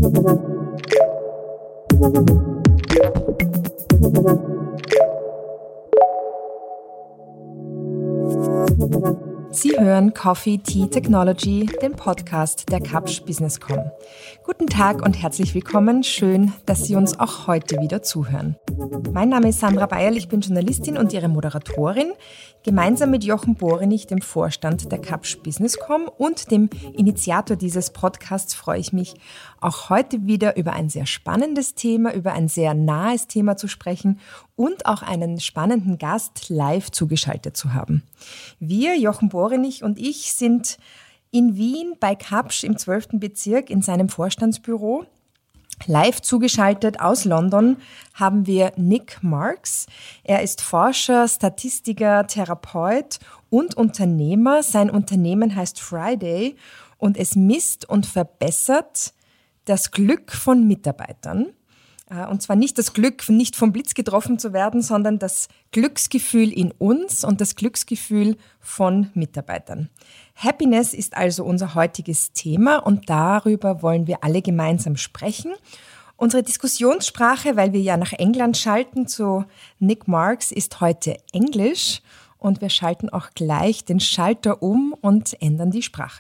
Sie hören Coffee Tea Technology, den Podcast der Kapsch Business.com. Guten Tag und herzlich willkommen. Schön, dass Sie uns auch heute wieder zuhören. Mein Name ist Sandra Bayerl, ich bin Journalistin und Ihre Moderatorin. Gemeinsam mit Jochen Borenich, dem Vorstand der Kapsch Business.com und dem Initiator dieses Podcasts, freue ich mich, auch heute wieder über ein sehr spannendes Thema, über ein sehr nahes Thema zu sprechen und auch einen spannenden Gast live zugeschaltet zu haben. Wir, Jochen Borenich und ich, sind in Wien bei Kapsch im 12. Bezirk in seinem Vorstandsbüro. Live zugeschaltet aus London haben wir Nick Marks. Er ist Forscher, Statistiker, Therapeut und Unternehmer. Sein Unternehmen heißt Friday und es misst und verbessert das Glück von Mitarbeitern. Und zwar nicht das Glück, nicht vom Blitz getroffen zu werden, sondern das Glücksgefühl in uns und das Glücksgefühl von Mitarbeitern. Happiness ist also unser heutiges Thema und darüber wollen wir alle gemeinsam sprechen. Unsere Diskussionssprache, weil wir ja nach England schalten zu Nick Marks, ist heute Englisch und wir schalten auch gleich den Schalter um und ändern die Sprache.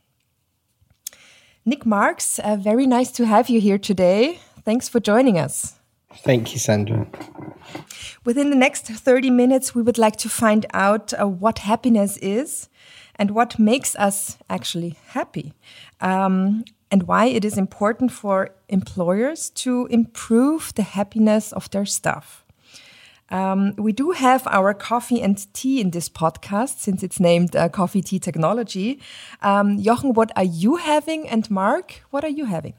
Nick Marks, very nice to have you here today. Thanks for joining us. Thank you, Sandra. Within the next 30 minutes, we would like to find out what happiness is and what makes us actually happy, and why it is important for employers to improve the happiness of their staff. We do have our coffee and tea in this podcast, since it's named Coffee Tea Technology. Jochen, what are you having? And Mark, what are you having?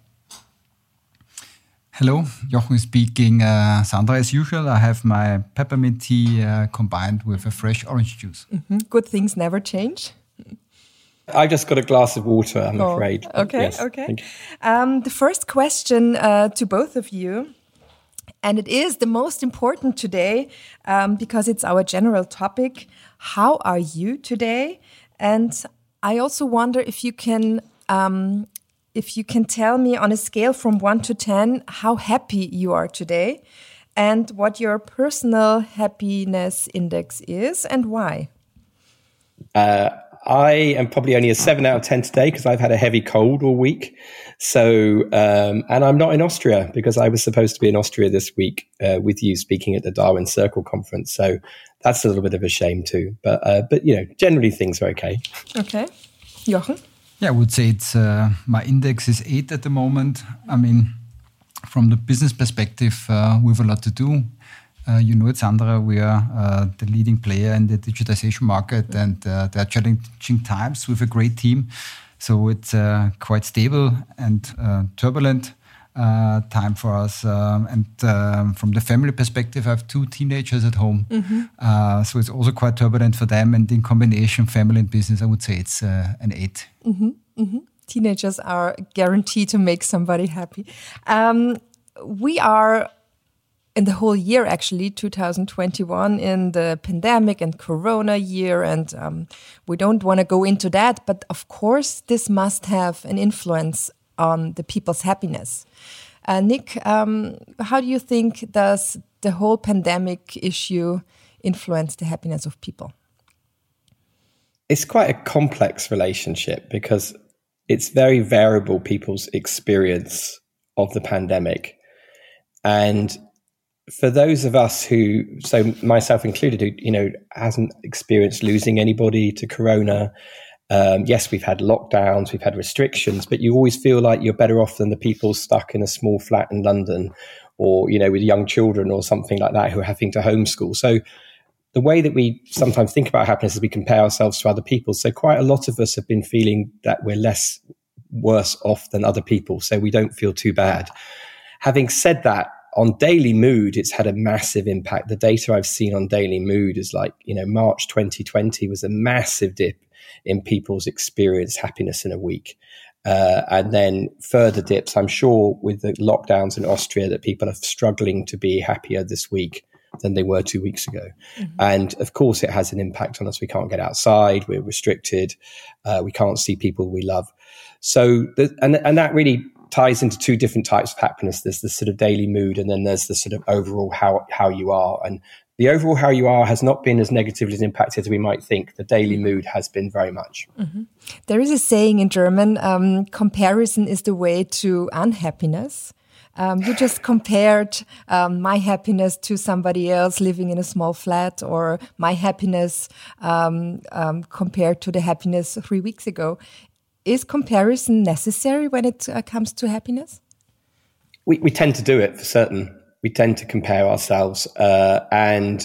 Hello, Jochen speaking. Sandra, as usual, I have my peppermint tea combined with a fresh orange juice. Mm-hmm. Good things never change. I just got a glass of water, I'm afraid. Okay, yes, okay. The first question to both of you, and it is the most important today because it's our general topic. How are you today? And I also wonder if you can tell me on a scale from 1 to 10 how happy you are today and what your personal happiness index is and why. I am probably only a 7 out of 10 today because I've had a heavy cold all week. So, and I'm not in Austria because I was supposed to be in Austria this week with you speaking at the Darwin Circle conference. So that's a little bit of a shame too. But you know, generally things are okay. Okay. Jochen? Yeah, I would say it's my index is 8 at the moment. I mean, from the business perspective, we have a lot to do. You know it, Sandra, we are the leading player in the digitization market and there are challenging times with a great team. So it's quite stable and turbulent time for us. And from the family perspective, I have 2 teenagers at home. Mm-hmm. So it's also quite turbulent for them. And in combination, family and business, I would say it's an 8. Mm-hmm. Mm-hmm. Teenagers are guaranteed to make somebody happy. We are in the whole year, actually, 2021, in the pandemic and Corona year, and we don't want to go into that. But of course, this must have an influence on the people's happiness. Nick, how do you think does the whole pandemic issue influence the happiness of people? It's quite a complex relationship because it's very variable, people's experience of the pandemic. And for those of us who, so myself included, who, you know, hasn't experienced losing anybody to Corona, yes, we've had lockdowns, we've had restrictions, but you always feel like you're better off than the people stuck in a small flat in London or, you know, with young children or something like that who are having to homeschool. So the way that we sometimes think about happiness is we compare ourselves to other people. So quite a lot of us have been feeling that we're worse off than other people. So we don't feel too bad. Having said that, on daily mood, it's had a massive impact. The data I've seen on daily mood is like, you know, March 2020 was a massive dip in people's experienced happiness in a week. And then further dips, I'm sure with the lockdowns in Austria, that people are struggling to be happier this week than they were 2 weeks ago. Mm-hmm. And of course, it has an impact on us. We can't get outside. We're restricted. We can't see people we love. So, and that really ties into two different types of happiness. There's the sort of daily mood, and then there's the sort of overall how you are. And the overall how you are has not been as negatively impacted as we might think. The daily mood has been very much. Mm-hmm. There is a saying in German, comparison is the way to unhappiness. You just compared my happiness to somebody else living in a small flat, or my happiness compared to the happiness 3 weeks ago. Is comparison necessary when it comes to happiness? We tend to do it for certain. We tend to compare ourselves, and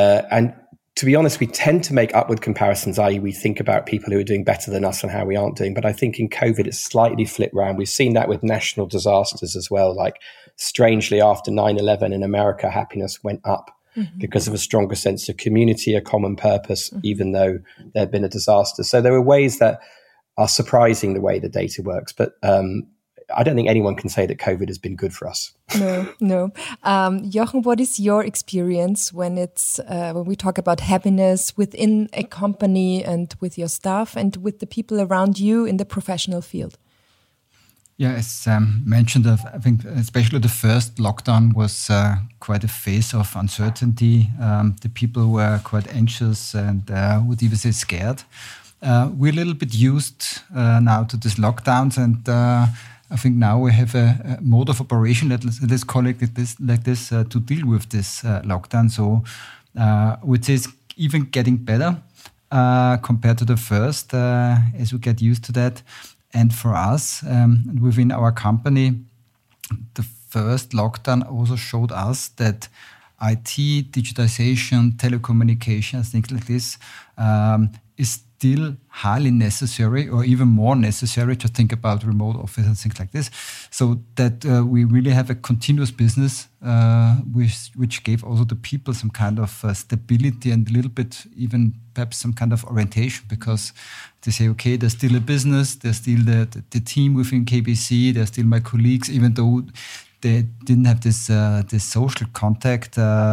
to be honest, we tend to make upward comparisons, i.e. we think about people who are doing better than us and how we aren't doing. But I think in COVID, it's slightly flipped around. We've seen that with national disasters as well. Like, strangely, after 9/11 in America, happiness went up because of a stronger sense of community, a common purpose, even though there had been a disaster. So there are ways that are surprising the way the data works. But I don't think anyone can say that COVID has been good for us. No. Jochen, what is your experience when we talk about happiness within a company and with your staff and with the people around you in the professional field? Yeah, as mentioned, I think especially the first lockdown was quite a phase of uncertainty. The people were quite anxious and would even say scared. We're a little bit used now to these lockdowns, and I think now we have a mode of operation, let's call it like this to deal with this lockdown. So which is even getting better compared to the first, as we get used to that. And for us, within our company, the first lockdown also showed us that IT, digitization, telecommunications, things like this, is still highly necessary, or even more necessary, to think about remote office and things like this. So that we really have a continuous business, which gave also the people some kind of stability and a little bit even perhaps some kind of orientation, because they say, okay, there's still a business, there's still the team within KBC, there's still my colleagues, even though they didn't have this social contact.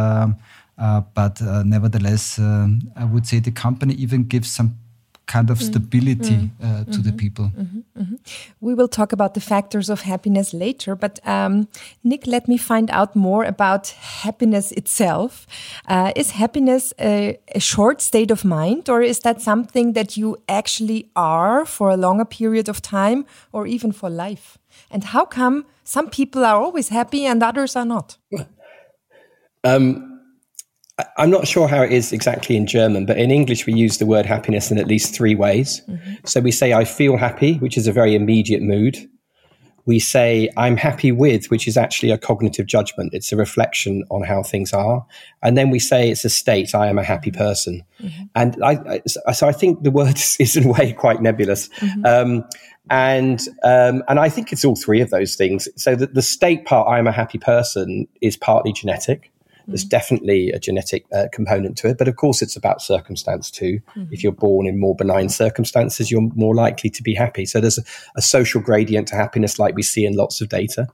But nevertheless, I would say the company even gives some kind of stability to the people. We will talk about the factors of happiness later, but Nick, let me find out more about happiness itself. Is happiness a short state of mind, or is that something that you actually are for a longer period of time, or even for life? And how come some people are always happy and others are not? I'm not sure how it is exactly in German, but in English, we use the word happiness in at least 3 ways. So we say, I feel happy, which is a very immediate mood. We say, I'm happy with, which is actually a cognitive judgment. It's a reflection on how things are. And then we say it's a state. I am a happy person. And so I think the word is in a way quite nebulous. And I think it's all 3 of those things. So the state part, I am a happy person, is partly genetic. There's definitely a genetic component to it. But of course, it's about circumstance too. If you're born in more benign circumstances, you're more likely to be happy. So there's a social gradient to happiness like we see in lots of data.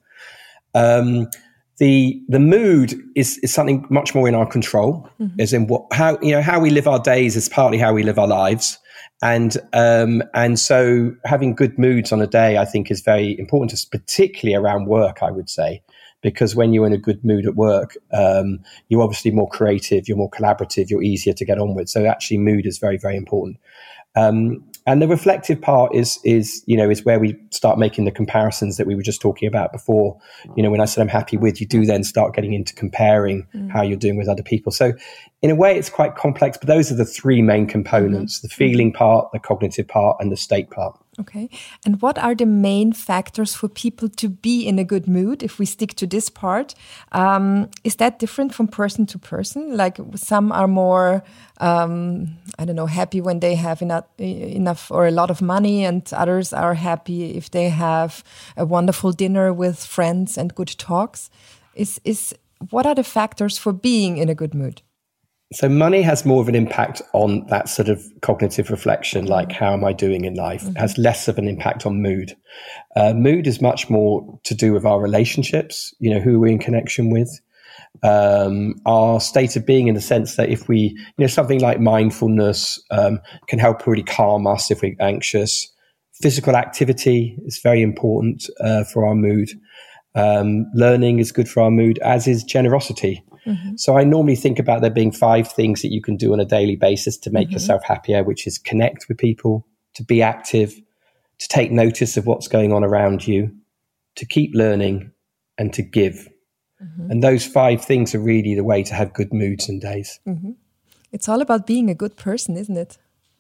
The mood is something much more in our control, as in how we live our days is partly how we live our lives. And so having good moods on a day, I think, is very important, particularly around work, I would say. Because when you're in a good mood at work, you're obviously more creative, you're more collaborative, you're easier to get on with. So actually mood is very, very important. And the reflective part is where we start making the comparisons that we were just talking about before. When I said I'm happy with, you do then start getting into comparing how you're doing with other people. So in a way, it's quite complex, but those are the 3 main components, the feeling part, the cognitive part, and the state part. Okay. And what are the main factors for people to be in a good mood, if we stick to this part? Is that different from person to person? Like some are more, happy when they have enough or a lot of money, and others are happy if they have a wonderful dinner with friends and good talks. What are the factors for being in a good mood? So money has more of an impact on that sort of cognitive reflection, like how am I doing in life? It has less of an impact on mood. Mood is much more to do with our relationships, who we're in connection with, our state of being, in the sense that if we, something like mindfulness can help really calm us if we're anxious. Physical activity is very important for our mood. Learning is good for our mood, as is generosity. Mm-hmm. So I normally think about there being 5 things that you can do on a daily basis to make yourself happier, which is connect with people, to be active, to take notice of what's going on around you, to keep learning, and to give. Mm-hmm. And those 5 things are really the way to have good moods and days. Mm-hmm. It's all about being a good person, isn't it?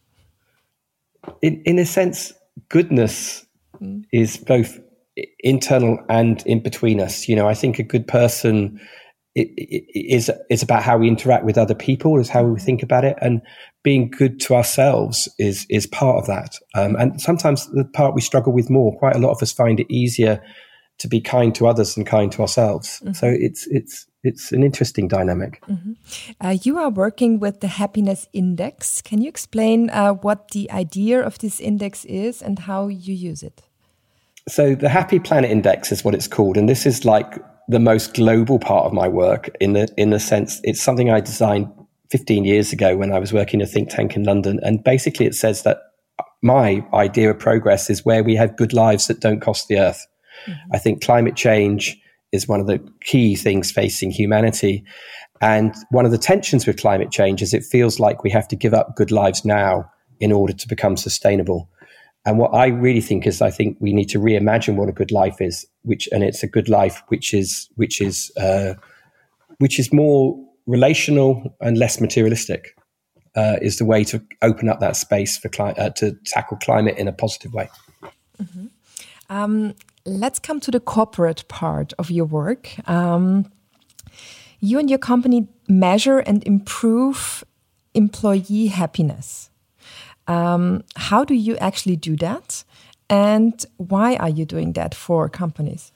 In a sense, goodness is both internal and in between us. You know, I think a good person is about how we interact with other people, is how we think about it, and being good to ourselves is part of that. And sometimes the part we struggle with more. Quite a lot of us find it easier to be kind to others than kind to ourselves. Mm-hmm. So it's an interesting dynamic. Mm-hmm. You are working with the Happiness Index. Can you explain what the idea of this index is and how you use it? So the Happy Planet Index is what it's called, and this is like the most global part of my work in the sense it's something I designed 15 years ago when I was working in a think tank in London. And basically it says that my idea of progress is where we have good lives that don't cost the earth. Mm-hmm. I think climate change is one of the key things facing humanity. And one of the tensions with climate change is it feels like we have to give up good lives now in order to become sustainable. And what I really think is, I think we need to reimagine what a good life is, and it's a good life which is more relational and less materialistic. Is the way to open up that space for to tackle climate in a positive way. Mm-hmm. Let's come to the corporate part of your work. You and your company measure and improve employee happiness. How do you actually do that? And why are you doing that for companies?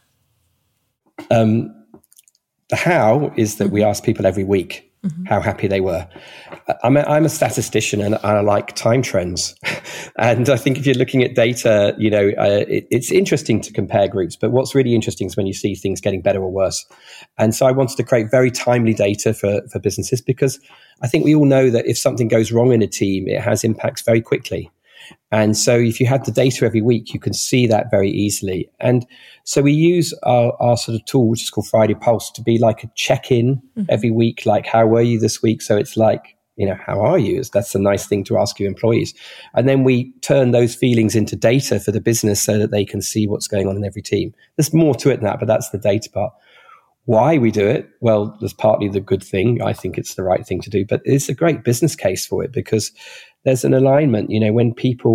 The how is that we ask people every week how happy they were. I'm a statistician and I like time trends. And I think if you're looking at data, you know, it's interesting to compare groups, but what's really interesting is when you see things getting better or worse. And so I wanted to create very timely data for businesses, because I think we all know that if something goes wrong in a team, it has impacts very quickly. And so if you had the data every week, you can see that very easily. And so we use our sort of tool, which is called Friday Pulse, to be like a check-in every week, like, how were you this week? So it's like, you know, how are you? That's a nice thing to ask your employees. And then we turn those feelings into data for the business so that they can see what's going on in every team. There's more to it than that, but that's the data part. Why we do it? Well, there's partly the good thing. I think it's the right thing to do, but it's a great business case for it, because there's an alignment. You know, when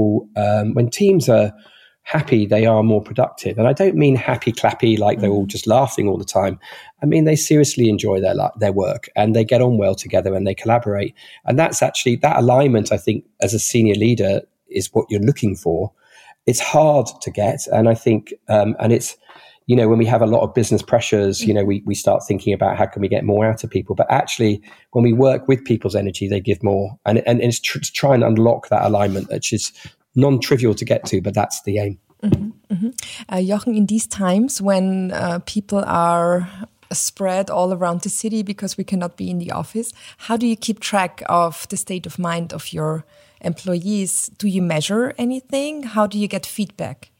teams are happy, they are more productive. And I don't mean happy clappy, like they're all just laughing all the time. I mean, they seriously enjoy their work and they get on well together and they collaborate. And that's actually, that alignment, I think, as a senior leader is what you're looking for. It's hard to get. And I think, and it's, you know, when we have a lot of business pressures, you know, we start thinking about how can we get more out of people. But actually, when we work with people's energy, they give more. And it's to try and unlock that alignment, which is non-trivial to get to, but that's the aim. Mm-hmm, mm-hmm. Jochen, in these times when people are spread all around the city because we cannot be in the office, how do you keep track of the state of mind of your employees? Do you measure anything? How do you get feedback?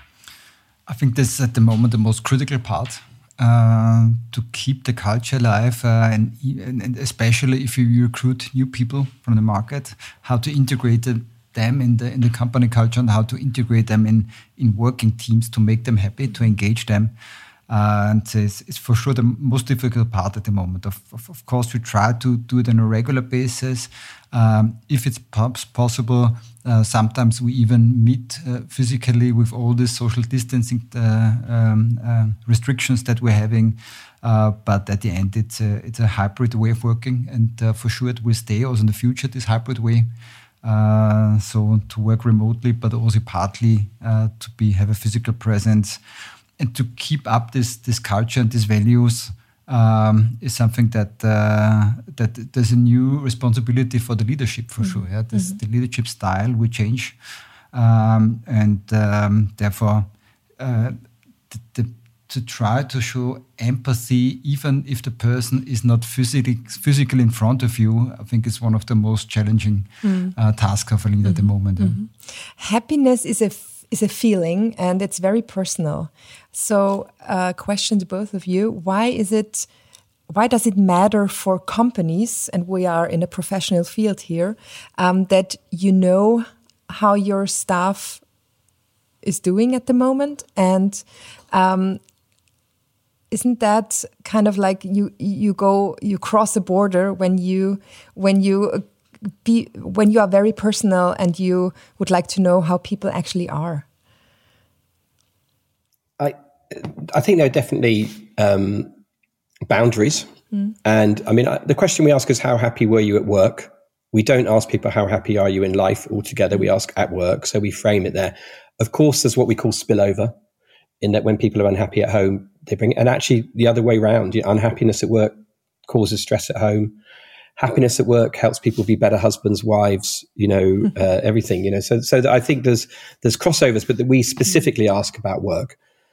I think this is at the moment the most critical part, to keep the culture alive, and especially if you recruit new people from the market, how to integrate them in the company culture and how to integrate them in working teams to make them happy, to engage them. And it's for sure the most difficult part at the moment. Of course, we try to do it on a regular basis. If it's possible, sometimes we even meet physically with all the social distancing restrictions that we're having. But at the end, it's a hybrid way of working. And for sure, it will stay also in the future, this hybrid way. So to work remotely, but also partly to have a physical presence. And to keep up this culture and these values is something that there's a new responsibility for the leadership, for sure. Yeah? The leadership style will change, and therefore to try to show empathy, even if the person is not physically in front of you, I think is one of the most challenging tasks of a leader at the moment. Happiness is is a feeling, and it's very personal. So, question to both of you: why does it matter for companies, and we are in a professional field here, that you know how your staff is doing at the moment? And isn't that kind of like you cross a border when you are very personal and you would like to know how people actually are? I think there are definitely boundaries. And I mean, the question we ask is, how happy were you at work? We don't ask people, how happy are you in life altogether? We ask at work. So we frame it there. Of course, there's what we call spillover, in that when people are unhappy at home, they bring, and actually the other way around, unhappiness at work causes stress at home. Happiness at work helps people be better husbands, wives, everything, So I think there's crossovers, but that we specifically ask about work.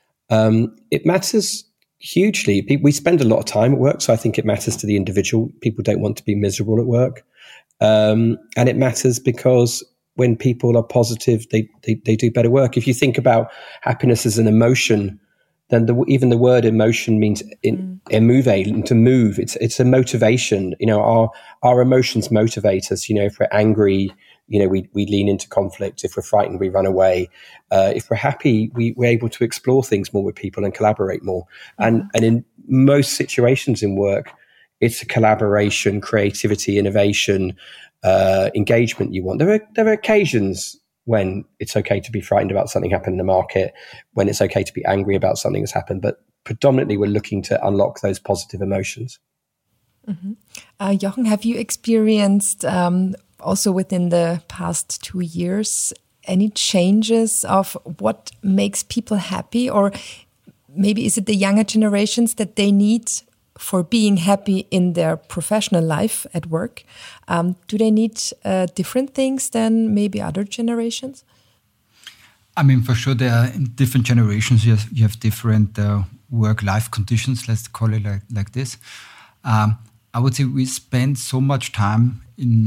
It matters hugely. We spend a lot of time at work, so I think it matters to the individual. People don't want to be miserable at work. And it matters because when people are positive, they do better work. If you think about happiness as an emotion, then even the word emotion means to move. It's a motivation. Our emotions motivate us. If we're angry, we lean into conflict. If we're frightened, we run away. If we're happy, we're able to explore things more with people and collaborate more. And in most situations in work, it's a collaboration, creativity, innovation, engagement you want. There are occasions when it's okay to be frightened about something happening in the market, when it's okay to be angry about something that's happened, but predominantly we're looking to unlock those positive emotions. Jochen, have you experienced also within the past 2 years any changes of what makes people happy, or maybe is it the younger generations that they need for being happy in their professional life at work? Do they need different things than maybe other generations? I mean, for sure, there are in different generations, you have different work-life conditions, let's call it like this. I would say we spend so much time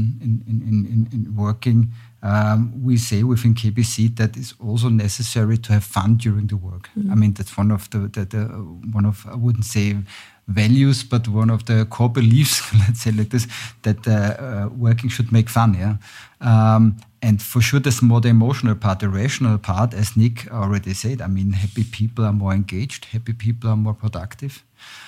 in working. We say within KBC that it's also necessary to have fun during the work. I mean, that's one of I wouldn't say values, but one of the core beliefs, let's say like this, that working should make fun. And for sure, there's more the emotional part, the rational part, as Nick already said. I mean, happy people are more engaged, happy people are more productive.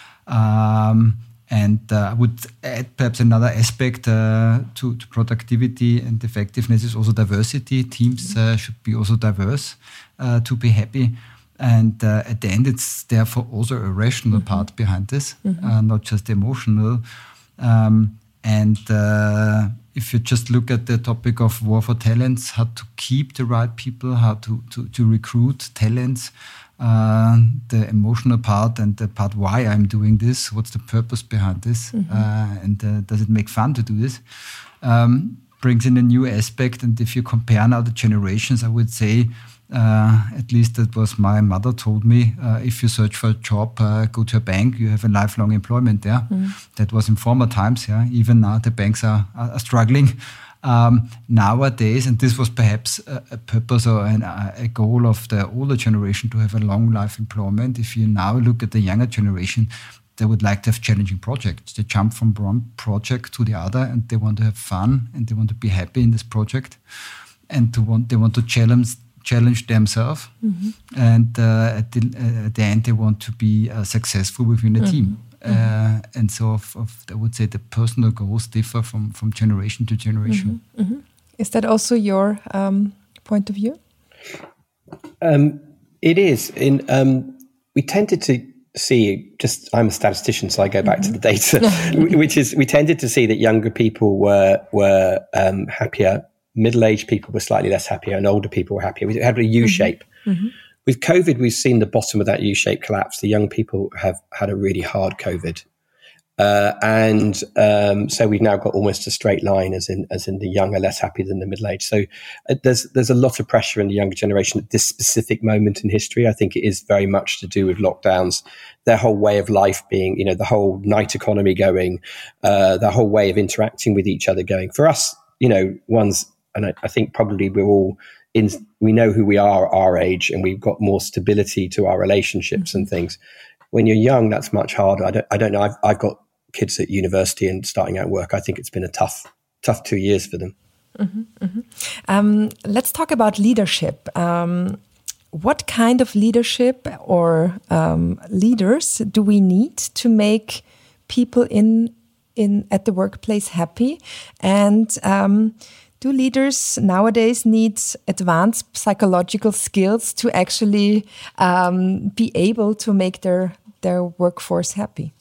And I would add perhaps another aspect to productivity and effectiveness is also diversity. Teams should be also diverse to be happy. And at the end, it's therefore also a rational part behind this, not just emotional. And if you just look at the topic of war for talents, how to keep the right people, how to recruit talents, the emotional part and the part why I'm doing this, what's the purpose behind this, and does it make fun to do this, brings in a new aspect. And if you compare now the generations, I would say, at least that was my mother told me, if you search for a job, go to a bank, you have a lifelong employment there. That was in former times. Even now the banks are struggling. Nowadays, and this was perhaps a purpose or a goal of the older generation to have a long life employment. If you now look at the younger generation, they would like to have challenging projects. They jump from one project to the other, and they want to have fun, and they want to be happy in this project, and they want to challenge themselves, and at the end they want to be successful within a team. And so I would say the personal goals differ from generation to generation. Is that also your point of view? It is. We tended to see, I'm a statistician, so I go back to the data, which is we tended to see that younger people were happier, middle-aged people were slightly less happier, and older people were happier. We had a U-shape. With COVID, we've seen the bottom of that U-shape collapse. The young people have had a really hard COVID. So we've now got almost a straight line, as in the young are less happy than the middle-aged. So there's a lot of pressure in the younger generation at this specific moment in history. I think it is very much to do with lockdowns, their whole way of life being, the whole night economy going, their whole way of interacting with each other going. For us, and I think probably we're all we know who we are at our age, and we've got more stability to our relationships and things. When you're young, that's much harder. I don't know. I've got kids at university and starting out work. I think it's been a tough 2 years for them. Let's talk about leadership. What kind of leadership or leaders do we need to make people at the workplace happy? And do leaders nowadays need advanced psychological skills to actually be able to make their workforce happy?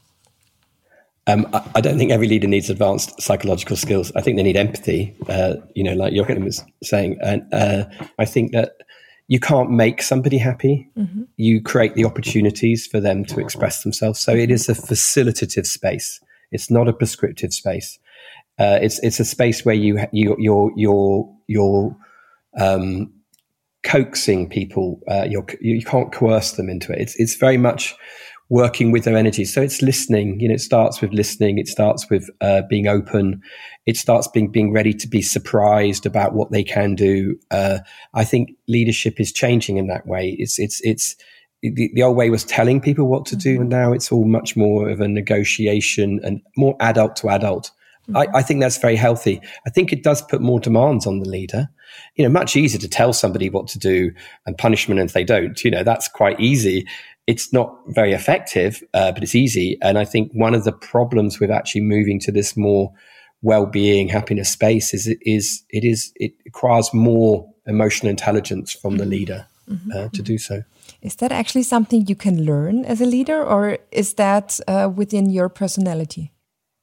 I don't think every leader needs advanced psychological skills. I think they need empathy, like Joachim was saying. And I think that you can't make somebody happy. Mm-hmm. You create the opportunities for them to express themselves. So it is a facilitative space. It's not a prescriptive space. It's a space where you're coaxing people. You can't coerce them into it. It's very much working with their energy. So it's listening. It starts with listening. It starts with being open. It starts being ready to be surprised about what they can do. I think leadership is changing in that way. It's the old way was telling people what to do, and now it's all much more of a negotiation and more adult to adult. I think that's very healthy. I think it does put more demands on the leader. Much easier to tell somebody what to do and punishment if they don't. That's quite easy. It's not very effective, but it's easy. And I think one of the problems with actually moving to this more well-being, happiness space is it requires more emotional intelligence from the leader to do so. Is that actually something you can learn as a leader, or is that within your personality?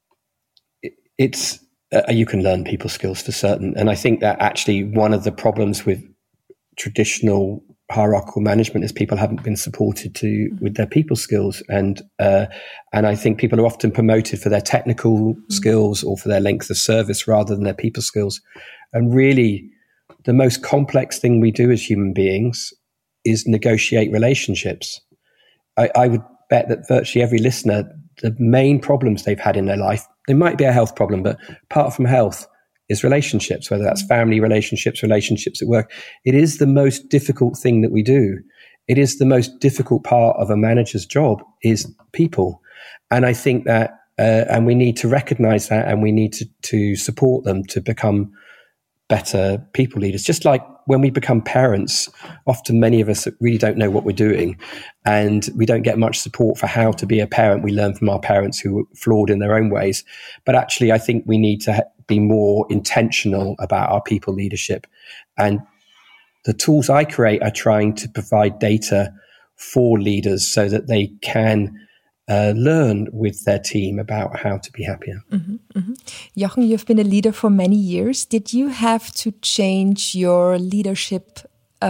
It's you can learn people skills for certain. And I think that actually one of the problems with traditional hierarchical management is people haven't been supported with their people skills, and I think people are often promoted for their technical skills or for their length of service rather than their people skills. And really, the most complex thing we do as human beings is negotiate relationships. I would bet that virtually every listener, the main problems they've had in their life, there might be a health problem, but apart from health, is relationships, whether that's family relationships at work. It is the most difficult thing that we do. It is the most difficult part of a manager's job is people. And I think that, and we need to recognize that, and we need to support them to become better people leaders. Just like when we become parents, often many of us really don't know what we're doing, and we don't get much support for how to be a parent. We learn from our parents who are flawed in their own ways. But actually, I think we need to be more intentional about our people leadership. And the tools I create are trying to provide data for leaders so that they can learn with their team about how to be happier. Jochen, you've been a leader for many years. Did you have to change your leadership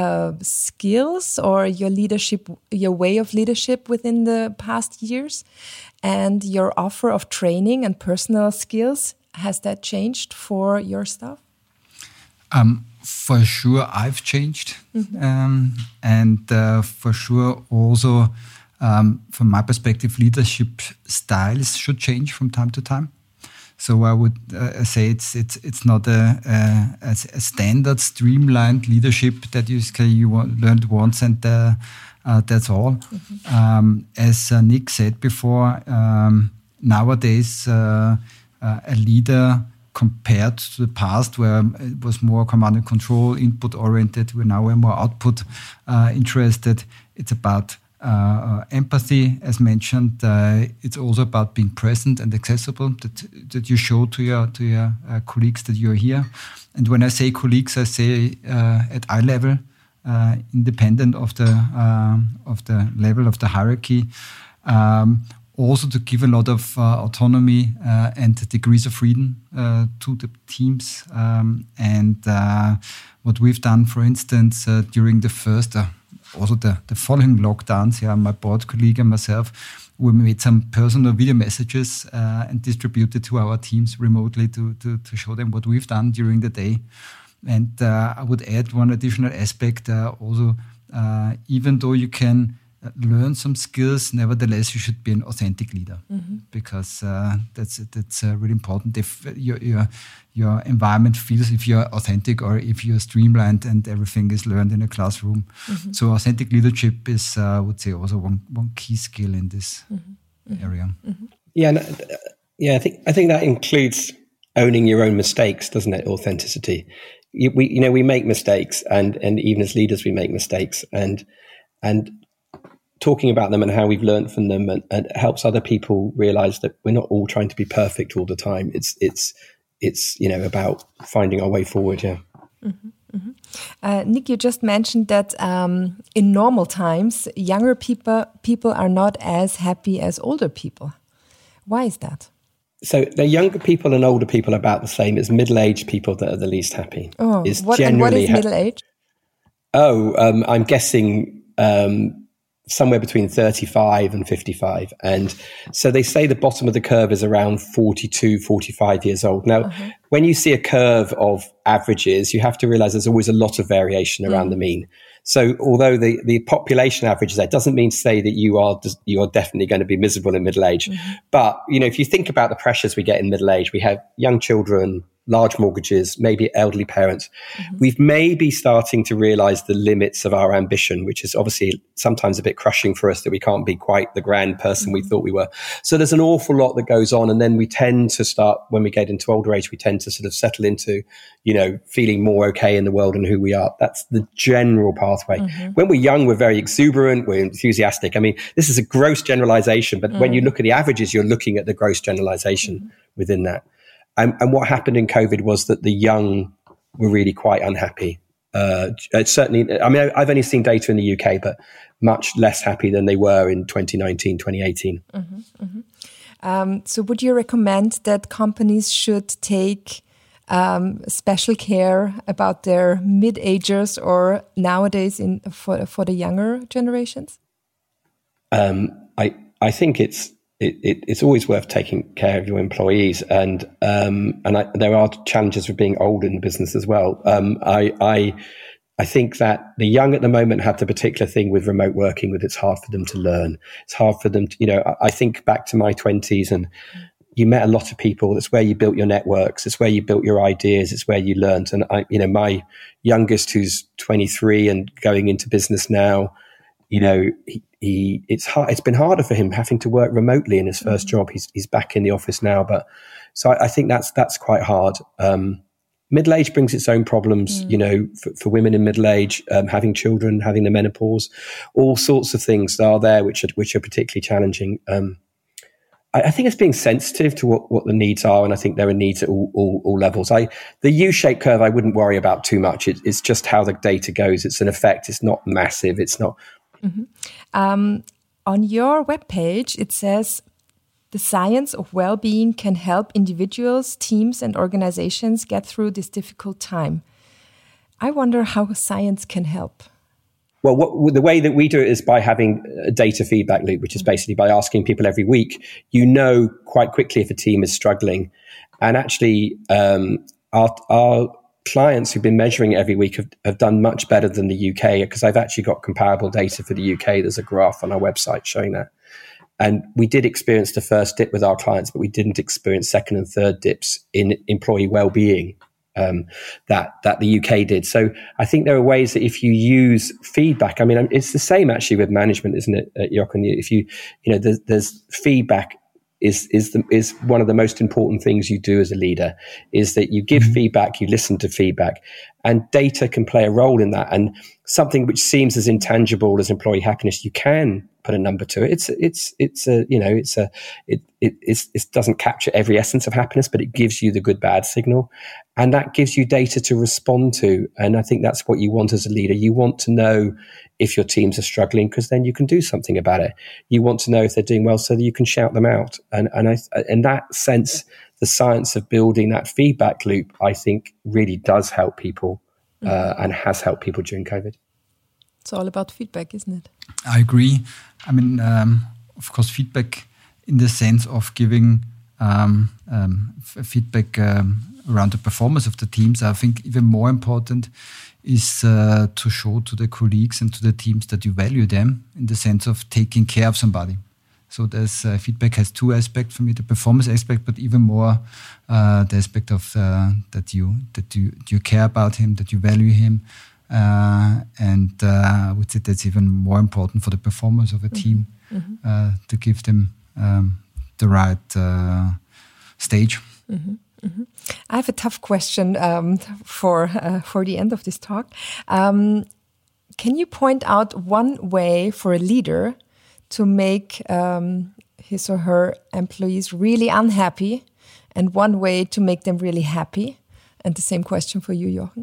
skills or your way of leadership within the past years? And your offer of training and personal skills, has that changed for your staff? For sure, I've changed. And for sure also, from my perspective, leadership styles should change from time to time. So I would say it's not a standard streamlined leadership that you learned once and that's all. As Nick said before, nowadays a leader compared to the past where it was more command and control, input oriented, we're more output interested. It's about empathy, as mentioned. It's also about being present and accessible, that you show to your colleagues that you're here. And when I say colleagues, I say at eye level, independent of the level of the hierarchy. Also to give a lot of autonomy and degrees of freedom to the teams. And what we've done, for instance, during the first also the following lockdowns, my board colleague and myself, we made some personal video messages and distributed to our teams remotely to show them what we've done during the day. And I would add one additional aspect also, even though you can learn some skills. Nevertheless, you should be an authentic leader, because that's really important. If your environment feels if you're authentic or if you're streamlined and everything is learned in a classroom. So authentic leadership is, I would say, also one key skill in this area. I think that includes owning your own mistakes, doesn't it? Authenticity. We make mistakes, and even as leaders, we make mistakes, and talking about them and how we've learned from them, and it helps other people realize that we're not all trying to be perfect all the time. It's about finding our way forward. Yeah. Nick, you just mentioned that in normal times, younger people are not as happy as older people. Why is that? So the younger people and older people are about the same. It's middle-aged people that are the least happy. What is middle age? I'm guessing somewhere between 35 and 55. And so they say the bottom of the curve is around 42, 45 years old. Now, when you see a curve of averages, you have to realize there's always a lot of variation around the mean. So although the population average is there, doesn't mean to say that you are definitely going to be miserable in middle age. But, if you think about the pressures we get in middle age, we have young children, large mortgages, maybe elderly parents. We've maybe starting to realize the limits of our ambition, which is obviously sometimes a bit crushing for us, that we can't be quite the grand person we thought we were. So there's an awful lot that goes on. And then we tend to start, when we get into older age, we tend to sort of settle into, feeling more okay in the world and who we are. That's the general pathway. When we're young, we're very exuberant, we're enthusiastic. I mean, this is a gross generalization, but when you look at the averages, you're looking at the gross generalization within that. And what happened in COVID was that the young were really quite unhappy. Certainly, I mean, I've only seen data in the UK, but much less happy than they were in 2019, 2018. So would you recommend that companies should take special care about their mid-agers, or nowadays for the younger generations? I think it's always worth taking care of your employees, and there are challenges with being old in the business as well. I think that the young at the moment have the particular thing with remote working, with it's hard for them to learn. It's hard for them to, I think back to my 20s, and you met a lot of people. It's where you built your networks. It's where you built your ideas. It's where you learned. And my youngest, who's 23 and going into business now, it's been harder for him having to work remotely in his first job. He's back in the office now, but so I think that's quite hard. Middle age brings its own problems, for women in middle age, having children, having the menopause, all sorts of things are there which are particularly challenging. I think it's being sensitive to what the needs are, and I think there are needs at all levels. The U-shaped curve I wouldn't worry about too much. It's just how the data goes. It's an effect. It's not massive. It's not. On your webpage, it says the science of well-being can help individuals, teams, and organizations get through this difficult time. I wonder how science can help. Well, the way that we do it is by having a data feedback loop, which is basically by asking people every week. Quite quickly if a team is struggling. And actually, our clients who've been measuring it every week have done much better than the UK, because I've actually got comparable data for the UK. There's a graph on our website showing that. And we did experience the first dip with our clients, but we didn't experience second and third dips in employee well-being that the UK did. So I think there are ways that if you use feedback, I mean, it's the same actually with management, isn't it, Jochen? If there's feedback is one of the most important things you do as a leader, is that you give feedback, you listen to feedback, and data can play a role in that. And something which seems as intangible as employee happiness, you can put a number to it. It doesn't capture every essence of happiness, but it gives you the good bad signal, and that gives you data to respond to. And I think that's what you want as a leader. You want to know if your teams are struggling, because then you can do something about it. You want to know if they're doing well so that you can shout them out. And in that sense, the science of building that feedback loop, I think, really does help people and has helped people during COVID. It's all about feedback, isn't it? I agree. I mean, of course, feedback in the sense of giving feedback around the performance of the teams. I think even more important is to show to the colleagues and to the teams that you value them in the sense of taking care of somebody. So there's feedback has two aspects for me: the performance aspect, but even more the aspect of that you care about him, that you value him, and I would say that's even more important for the performance of a team to give them the right stage. I have a tough question for the end of this talk. Can you point out one way for a leader to make his or her employees really unhappy, and one way to make them really happy? And the same question for you, Jochen.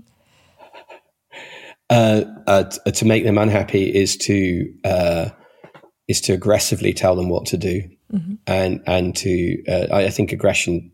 To make them unhappy is to aggressively tell them what to do, and to I think aggression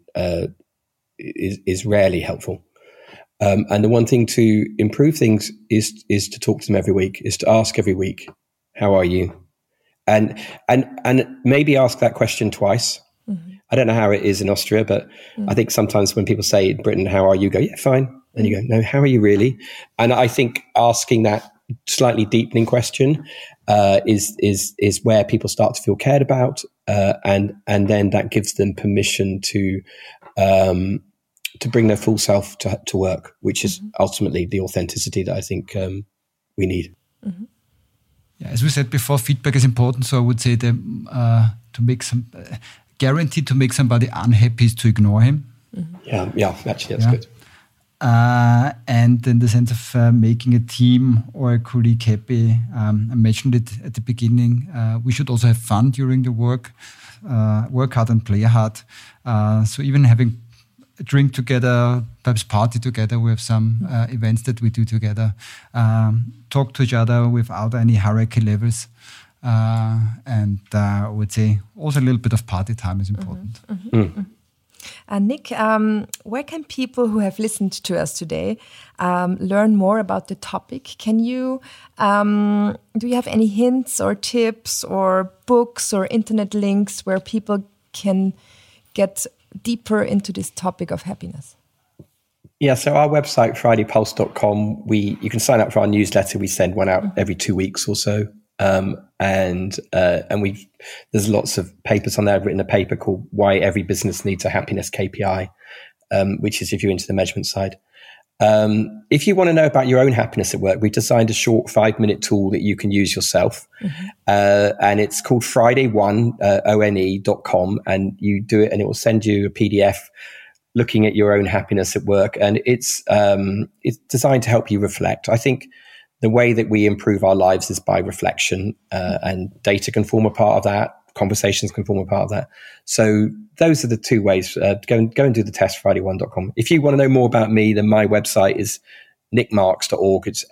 is rarely helpful. And the one thing to improve things is to talk to them every week, is to ask every week, "How are you?" And maybe ask that question twice. I don't know how it is in Austria, but I think sometimes when people say in Britain, "How are you?" go, "Yeah, fine." And you go, "No, how are you really?" And I think asking that slightly deepening question is where people start to feel cared about, and then that gives them permission to bring their full self to work, which is ultimately the authenticity that I think we need. Yeah, as we said before, feedback is important. So I would say that to make guarantee to make somebody unhappy is to ignore him. Yeah, actually that's good. And in the sense of making a team or a colleague happy, I mentioned it at the beginning, we should also have fun during the work hard and play hard. So even having a drink together, perhaps party together, we have some events that we do together, talk to each other without any hierarchy levels. And I would say also a little bit of party time is important. Nick, where can people who have listened to us today learn more about the topic? Can you, do you have any hints or tips or books or internet links where people can get deeper into this topic of happiness? Yeah, so our website, fridaypulse.com, you can sign up for our newsletter. We send one out every 2 weeks or so. And there's lots of papers on there. I've written a paper called Why Every Business Needs a Happiness KPI, which is if you're into the measurement side. If you want to know about your own happiness at work, we've designed a short 5-minute tool that you can use yourself. And it's called friday1one.com, and you do it and it will send you a PDF looking at your own happiness at work. And it's designed to help you reflect. I think the way that we improve our lives is by reflection, and data can form a part of that. Conversations can form a part of that. So those are the two ways. Go and do the test, friday1.com. If you want to know more about me, then my website is nickmarks.org. It's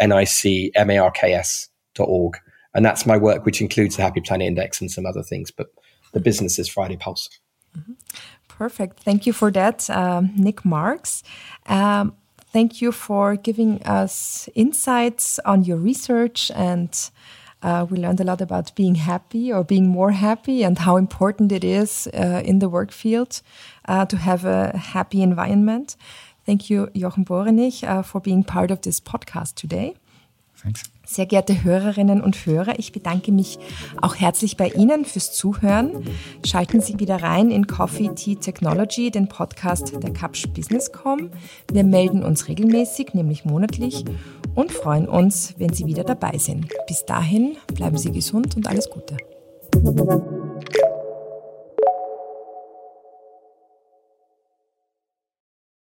NICMARKS.org. And that's my work, which includes the Happy Planet Index and some other things. But the business is Friday Pulse. Perfect. Thank you for that, Nick Marks. Thank you for giving us insights on your research, and we learned a lot about being happy or being more happy and how important it is in the work field to have a happy environment. Thank you, Jochen Borenich, for being part of this podcast today. Thanks. Sehr geehrte Hörerinnen und Hörer, ich bedanke mich auch herzlich bei Ihnen fürs Zuhören. Schalten Sie wieder rein in Coffee Tea Technology, den Podcast der Kapsch Business.com. Wir melden uns regelmäßig, nämlich monatlich, und freuen uns, wenn Sie wieder dabei sind. Bis dahin, bleiben Sie gesund und alles Gute.